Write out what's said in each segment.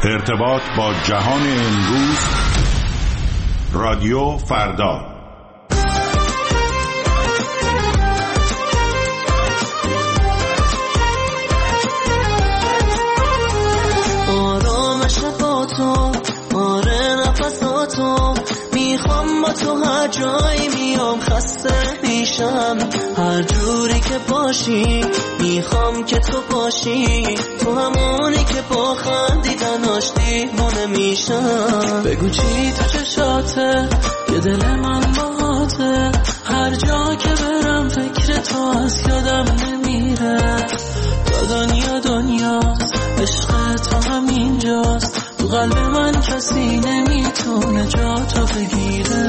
ارتباط با جهان امروز. رادیو فردا. آرامش با تو، آره نفساتو میخوام، با تو هر جایی میام خسته میشم، هر جوری که باشی میخوام که تو باشی، تو همونی که با خندیدن آشتی مونه میشم. بگو چی تو چشاته که دل من باته، هر جا که برم فکر تو از یادم نمیره، تا دنیاست عشق تو همینجاست، تو قلب من کسی نمیتونه جا تو بگیره.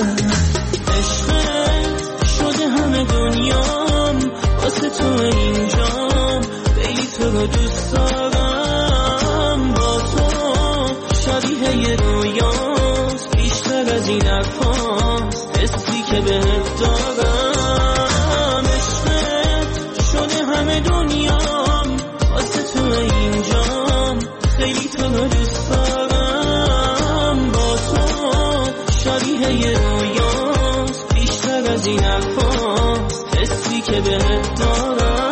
عشقت شده همه دنیام، واسه تو اینجام، خیلی تو رو دوست دارم، با تو شبیه یه رویاست، بیشتر از این حرفاست، حسی که بهت دارم. عشقت شده همه دنیام، واسه تو اینجام، خیلی تو رو دوست دارم، با تو شبیه یه رویاست، بیشتر از این حرفاست، حسی که بهت دارم.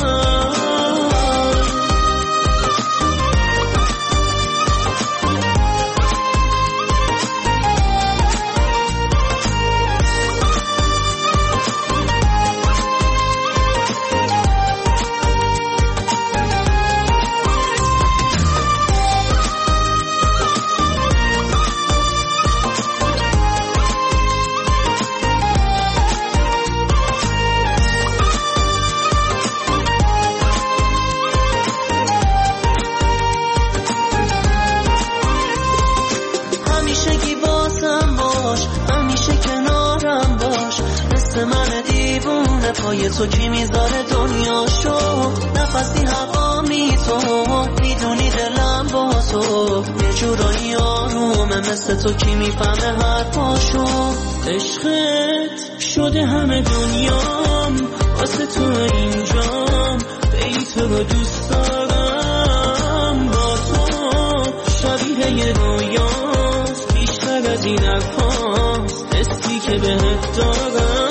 پای تو کی میذاره دنیاشو، نفسی هوا تو میدونی دلم با تو، یه جورایی آرومه مثل تو کی میفهمه حرفاشو. عشقت شده همه دنیام، واسه تو اینجام، خیلی تو رو دوست دارم، با تو شبیه یه رویاست، بیشتر از این حرفاست، حسی که بهت دارم.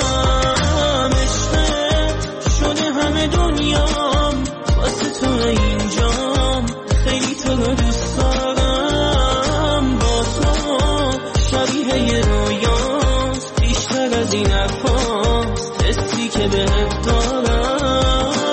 همه دنیام، واسه تو اینجام، خیلی تو رو دوست دارم، با تو شبیه یه رویاست، بیشتر از این حرفاست، حسی که بهت دارم.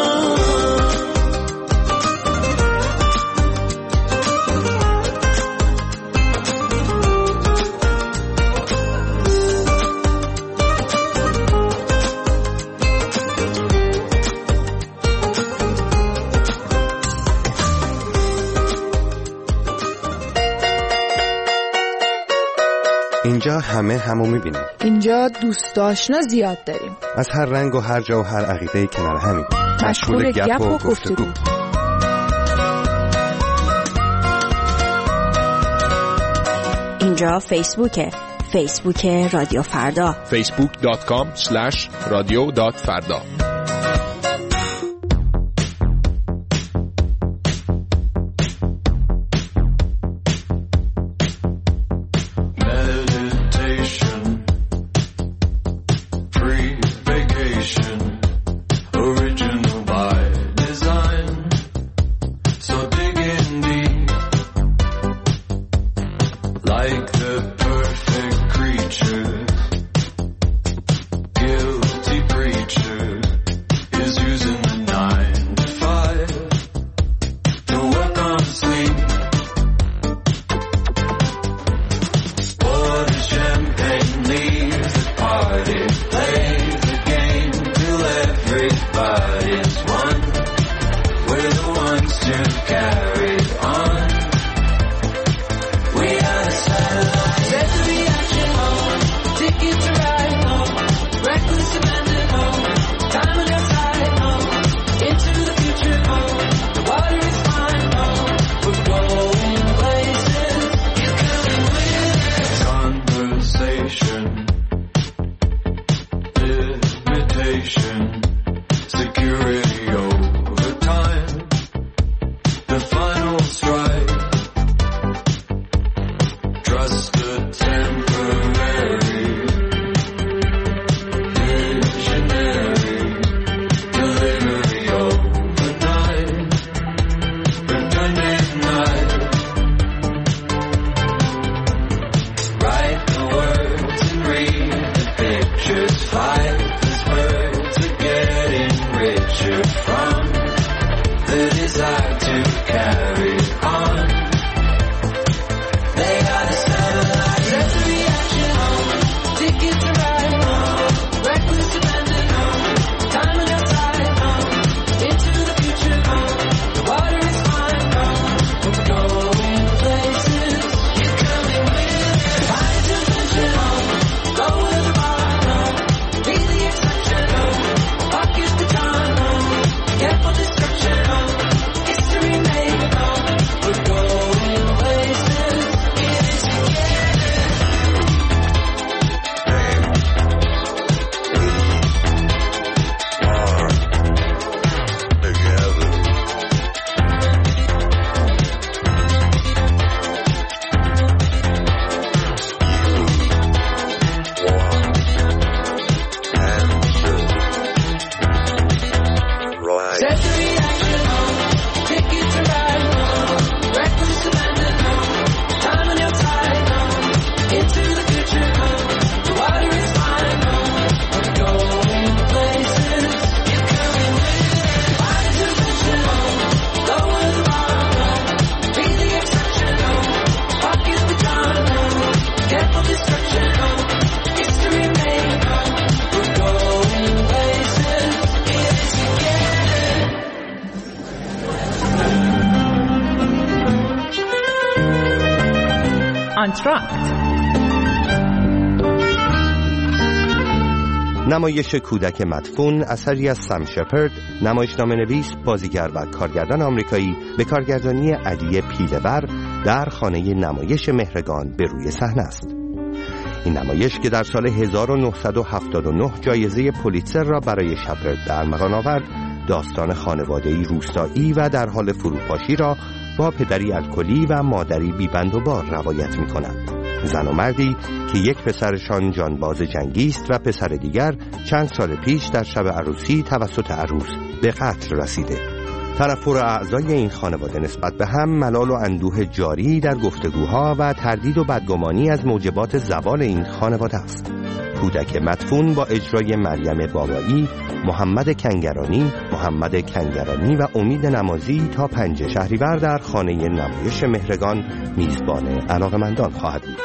اینجا همه همو میبینیم. اینجا دوست آشنا زیاد داریم، از هر رنگ و هر جا و هر عقیده‌ای کنار همین، مشغول گپ و گفتگو. اینجا فیسبوک رادیو فردا، facebook.com/radio.farda. آنتراکت. نمایش کودک مدفون اثری از سم شپرد، نمایشنامه‌نویس، بازیگر و کارگردان آمریکایی به کارگردانی علی پیله‌ور در خانه نمایش مهرگان به روی صحنه است. این نمایش که در سال 1979 جایزه پولیتزر را برای شپرد در ارمغان آورد، داستان خانواده‌ای روستایی و در حال فروپاشی را با پدری الکلی و مادری بی‌بند و بار روایت می‌کند. زن و مردی که یک پسرشان جانباز جنگی است و پسر دیگر چند سال پیش در شب عروسی توسط عروس به قتل رسیده. تنفر اعضای این خانواده نسبت به هم، ملال و اندوه جاری در گفتگوها و تردید و بدگمانی از موجبات زوال این خانواده است. کودک مدفون با اجرای مریم بابایی، محمد کنگرانی و امید نمازی تا 5 شهریور در خانه نمایش مهرگان میزبان علاقه‌مندان خواهد بود.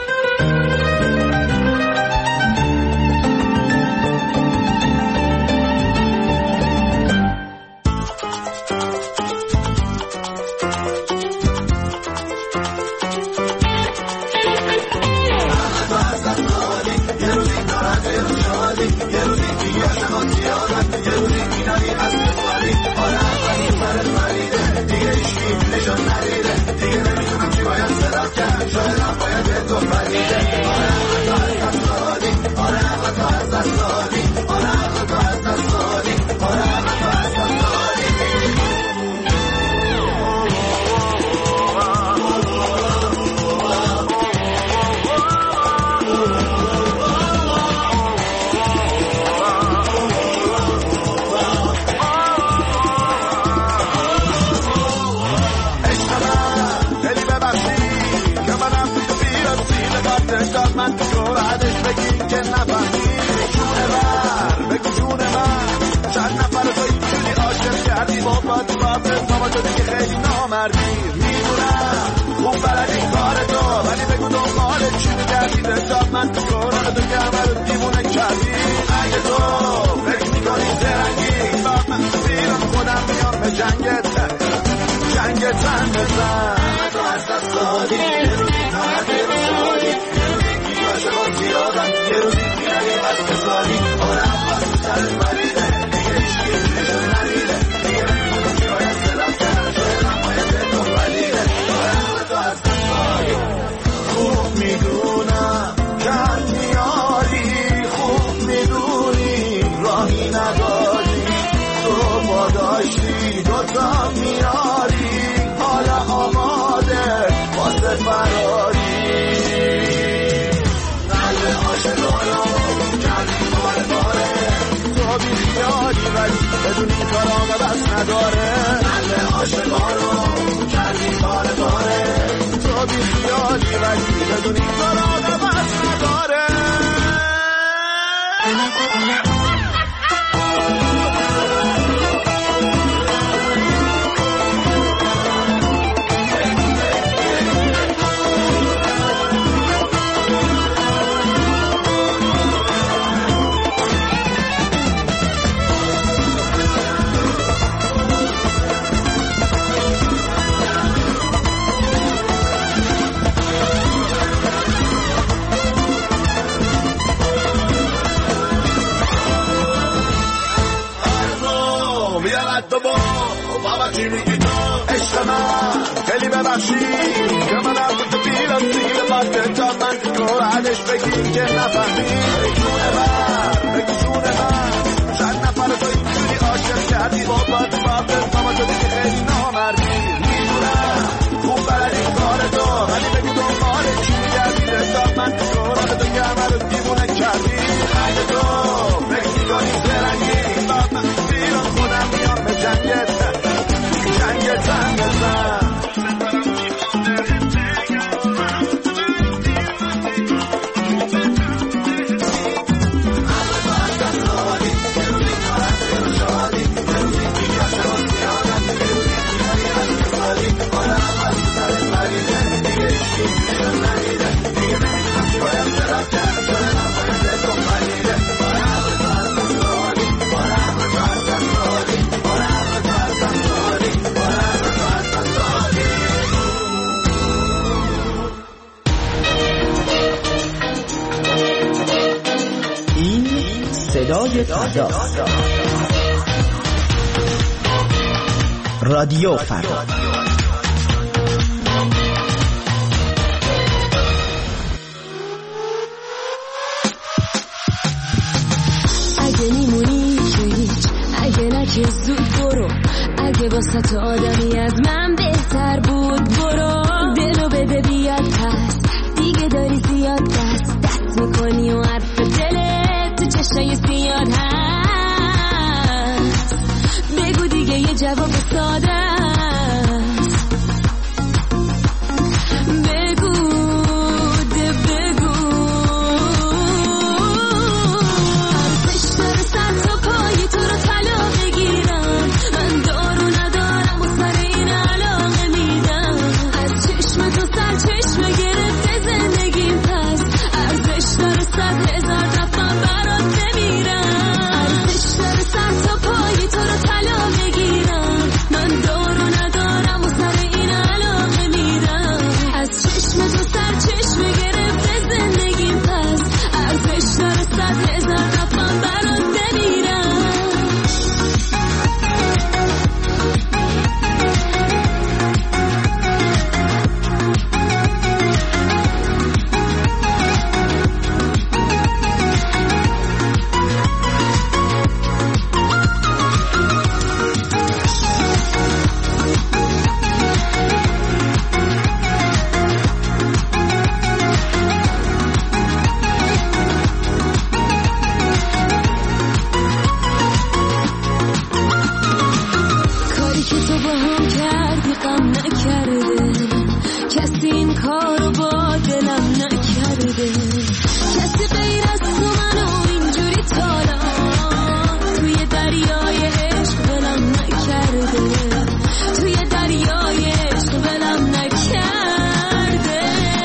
صدای فردا. رادیو فردا. اگه میمونی که هیچ، اگه نه که زود برو، اگه واسه تو آدمی از من بهتر بود برو. دلو بده بیاد پس، دیگه داری زیاد دست میکنی و حرف دلت تو چشای سیاد هست. بگو دیگه یه جواب ساده است. بگو ده بگو. ارزش داره سر تا پای تو رو طلا بگیرم. من دارو ندارم و سر این علاقه میدم. از چشم تو سر چشم گرفته زندگیم، پس ارزش داره 100,000 دفعه برات بمیرم. ارزش داره سر تا پای تو رو طلا بگیرم. من دارو ندارم و سر این علاقه میدم. از چشم تو سر چشم گرفته زندگیم، پس ارزش داره 100,000 دفعه برات بمیرم. کاری که تو با هم کردی غم نکرده، کسی این کارو با دلم نکرده. کسی غیر از تو منو اینجوری تالا توی دریای عشق ولم نکرده. توی دریای عشق ولم نکرده.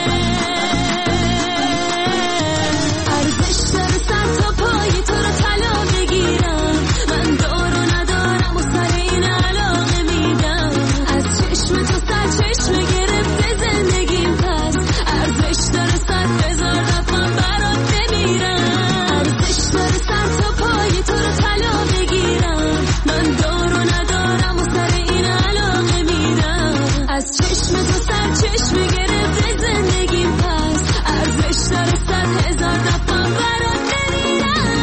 ارزش داره سر تا پای تو رو طلا بگیرم. من دارو ندارم و سر این علاقه میدم. از چشم تو سر چشم گرفته زندگیم، پس ارزش داره 100,000 دفعه برات بمیرم. ارزش داره سر تا پای تو رو طلا بگیرم. من دارو ندارم و سر این علاقه میدم. از چشم تو سر چشم گرفته زندگیم، پس ارزش داره 100,000 دفعه برات بمیرم.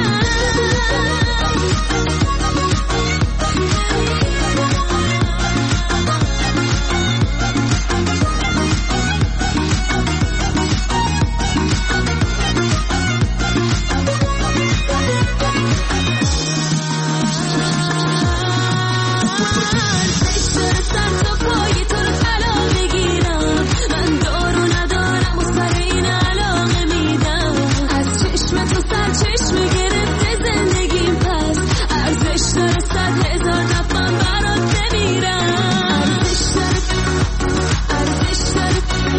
ارزش داره سر تا پای تو رو طلا بگیرم. من دارو ندارم و سر این علاقه میدم. از چشم تو سر چشم گرفته زندگیم، پس ارزش داره 100,000 دفعه برات بمیرم. ارزش داره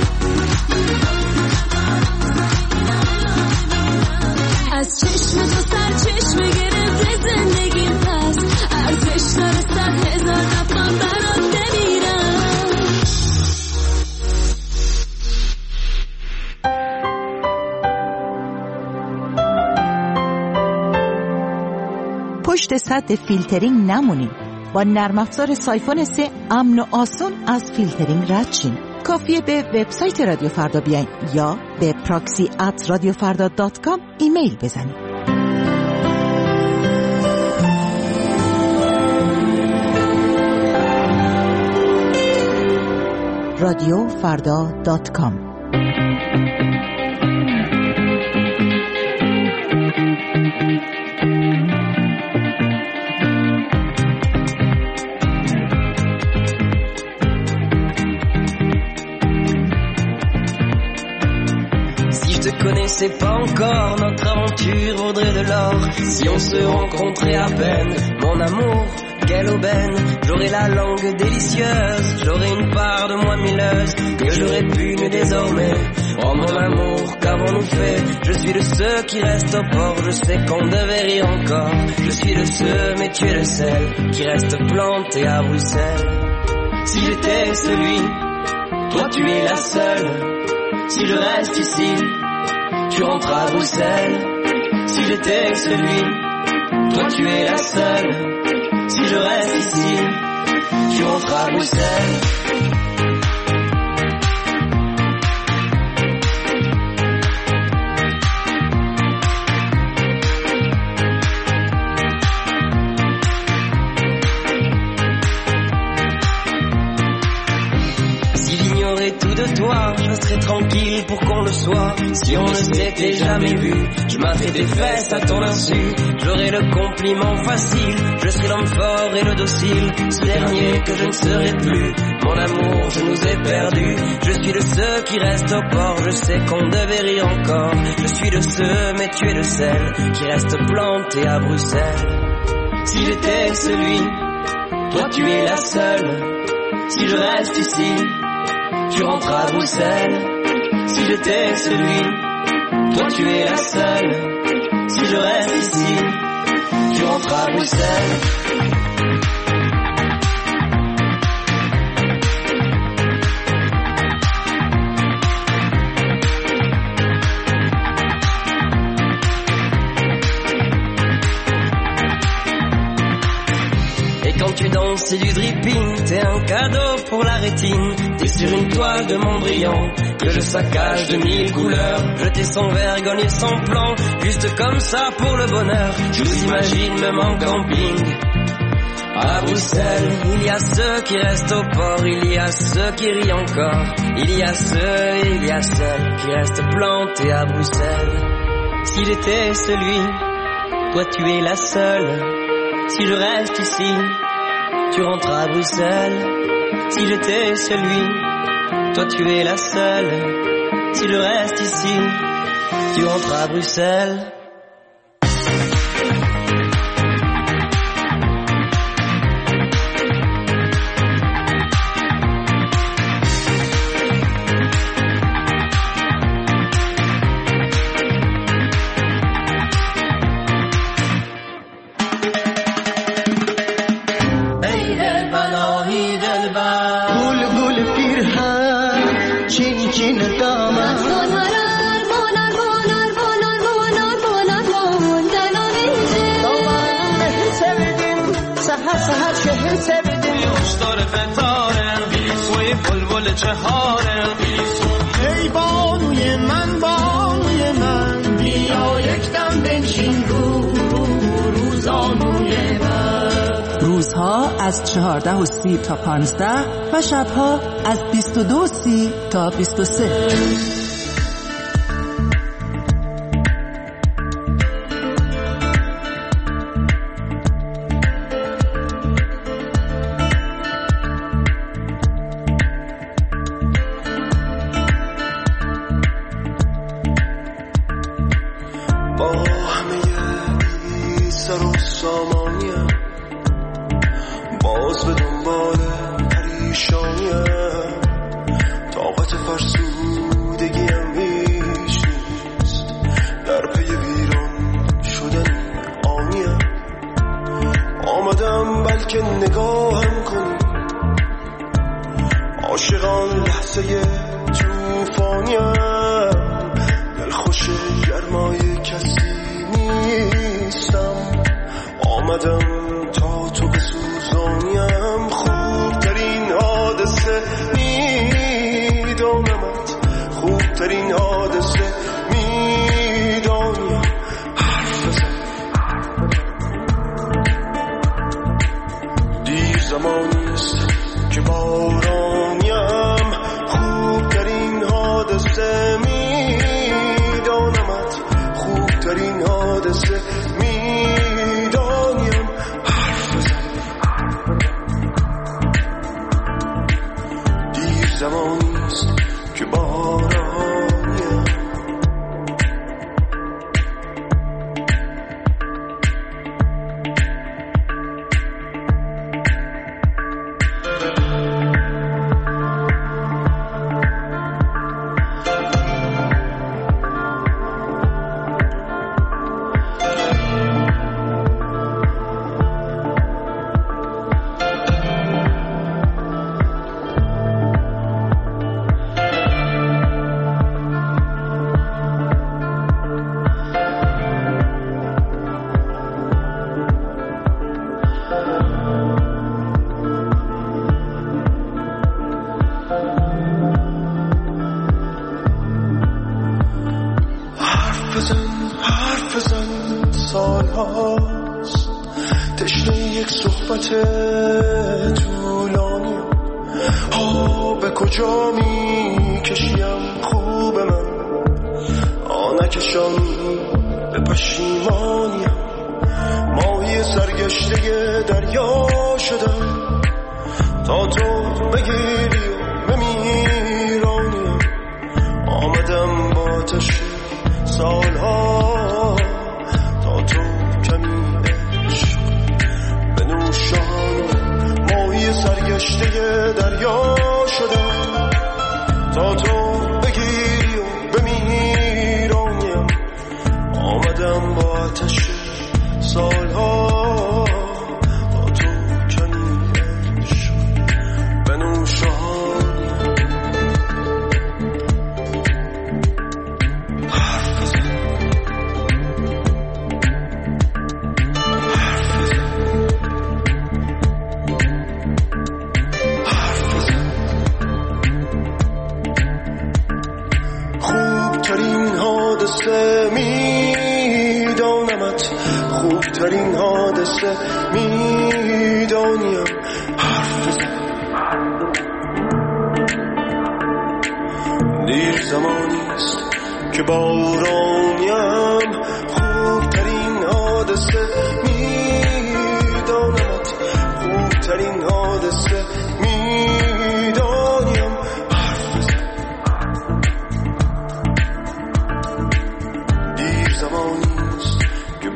از چشم تو سر چشم گرفته زندگیم، پس ارزش داره 100,000 دفعه برات بمیرم. پشت سد فیلترینگ نمونین. با نرم افزار سایفون 3 امن و آسون از فیلترینگ رد شین. کافیه به وبسایت رادیو فردا بیاین یا به proxy@radiofarda.com ایمیل بزنید. radiofarda.com. Connaissez pas encore, notre aventure vaudrait de l'or. Si on se rencontrait à peine, mon amour, quelle aubaine. J'aurais la langue délicieuse, j'aurais une part de moi mielleuse, que j'aurais pu mais désormais. Oh mon amour, qu'avons-nous fait? Je suis de ceux qui restent au port, je sais qu'on devait rire encore. Je suis de ceux, mais tu es le seul, qui reste planté à Bruxelles. Si j'étais celui, toi tu es la seule. Si je reste ici, tu rentres à Bruxelles. Si j'étais celui, toi tu es la seule. Si je reste ici, tu rentres à Bruxelles. Toi, je serai tranquille pour qu'on le soit. Si on ne s'était jamais vu, je m'avais des fesses à ton insu. J'aurai le compliment facile, je serai l'homme fort et le docile. Ce dernier que je ne serai plus, mon amour, je nous ai perdus. Je suis de ceux qui restent au port, je sais qu'on devait rire encore. Je suis de ceux, mais tu es de celles qui restent plantées à Bruxelles. Si j'étais celui, toi tu es la seule. Si je reste ici, tu rentres à Bruxelles. Si j'étais celui, toi tu es la seule. Si je reste ici, tu rentres à Bruxelles. Tu danses, c'est du dripping, t'es un cadeau pour la rétine. T'es sur une toile de Mondrian que je saccage de 1000 couleurs. Jeter sans vergogne et sans plan, juste comme ça pour le bonheur. Je vous imagine même en camping à Bruxelles. Il y a ceux qui restent au port, il y a ceux qui rient encore. Il y a ceux et il y a celles qui restent plantés à Bruxelles. Si j'étais celui, toi tu es la seule. Si je reste ici, tu rentres à Bruxelles. Si j'étais celui, toi tu es la seule. Si je reste ici, tu rentres à Bruxelles. ای بانوی من بانوی من بیا یک دم بنشین روزانوی من. روزها از 14:30 تا 15 و شبها از 22:30 تا 23. حرف بزن سال هاست تشنه یک صحبت طولانی به کجا می کشیم خوب من نکشانی به پشیمانیم ماهی سرگشته دریا شدم تا تو بگیری و بمیرانیم آمدم با آتش سالها تا تو کمی عشق بنوشانم ماهی سرگشته دریا شدم تا تو بگیری و بمیرانیم آمدم با آتش سالها تا تو کمی عشق بنوشانیم خوبترین حادثه میدانیم حرف بزن دیر زمانیست که بارانیم خوبترین حادثه میدانیم خوبترین حادثه میدانیم حرف بزن دیر زمانیست که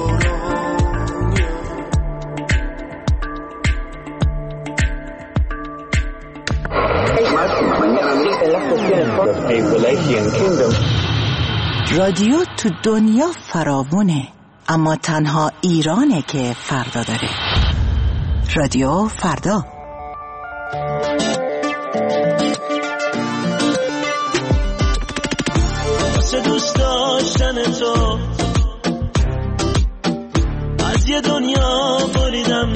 رادیو تو دنیا فراوونه اما تنها ایرانه که فردا داره. رادیو فردا. واسه دوست داشتن تو از یه دنیا بریدم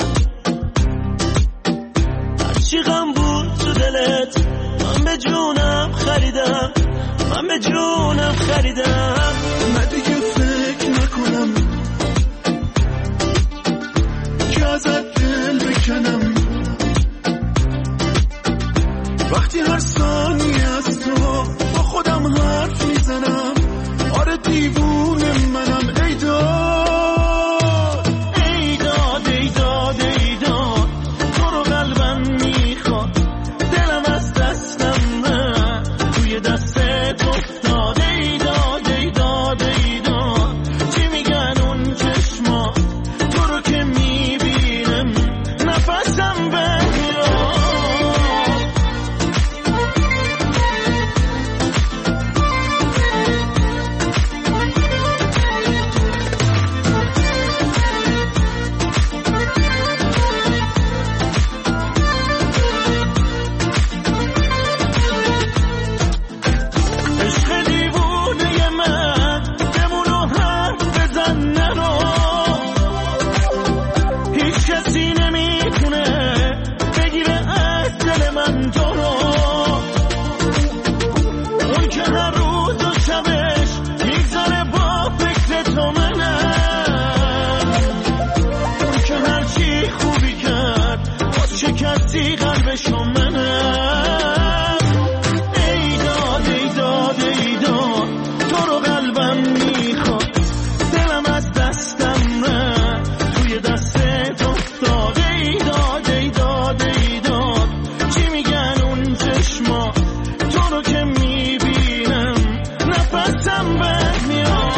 هرچی غم بود تو دلت من به جونم خریدم من به جونم خریدم نه دیگه فکر نکنم که ازت دل بکنم وقتی هر ثانیه از تو با خودم حرف میزنم آره دیوونه منم ای داد ای داد ای داد ای داد تو رو قلبم میخواد دلم از دستم نه توی دستت افتاد ای داد ای داد ای داد چی میگن اون چشما تو رو که میبینم نفسم بمیاد شکستی قلبشو منم ای داد ای داد ای داد تو رو قلبم میخواد دلم از دستم نه توی دستت افتاد ای داد ای داد ای داد چی میگن اون چشما تو رو که میبینم نفسم بمیاد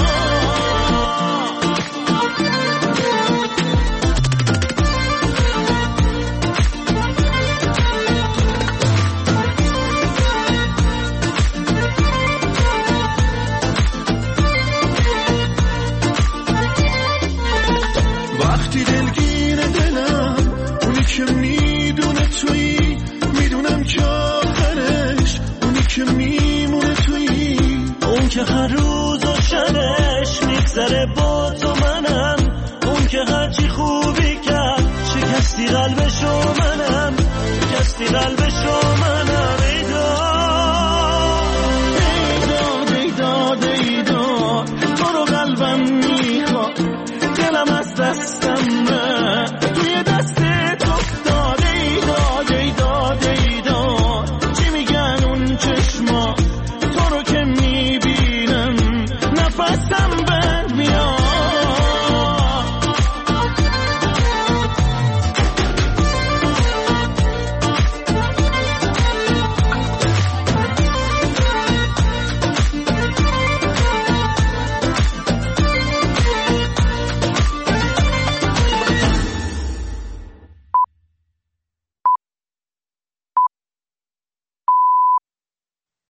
وقتی دلگیر دلم اونی که میدونه تویی میدونم که آخرش اونی که میمونه تویی اون که هر روز و شبش میگذره با تو منم اون که هرچی خوبی کرد شکستی قلبشو منم شکستی قلبشو